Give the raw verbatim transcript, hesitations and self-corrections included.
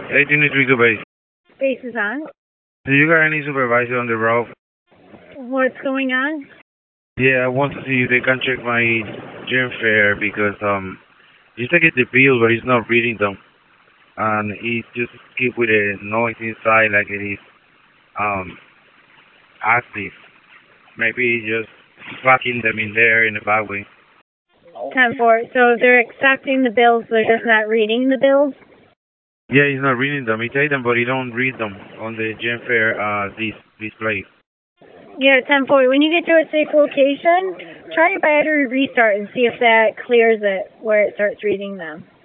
eighteen three to base. Base is on. Do you got any supervisor on the road? What's going on? Yeah, I want to see if they can check my gym fare because um, he's taking the bill, but he's not reading them, and he just keep with a noise inside like it is um active. Maybe he's just fucking them in there in the back way. ten four. So they're accepting the bills, they're just not reading the bills? Yeah, he's not reading them. He take them, but he don't read them on the gym fare uh this display. Yeah, ten four. When you get to a safe location, try a battery restart and see if that clears it where it starts reading them.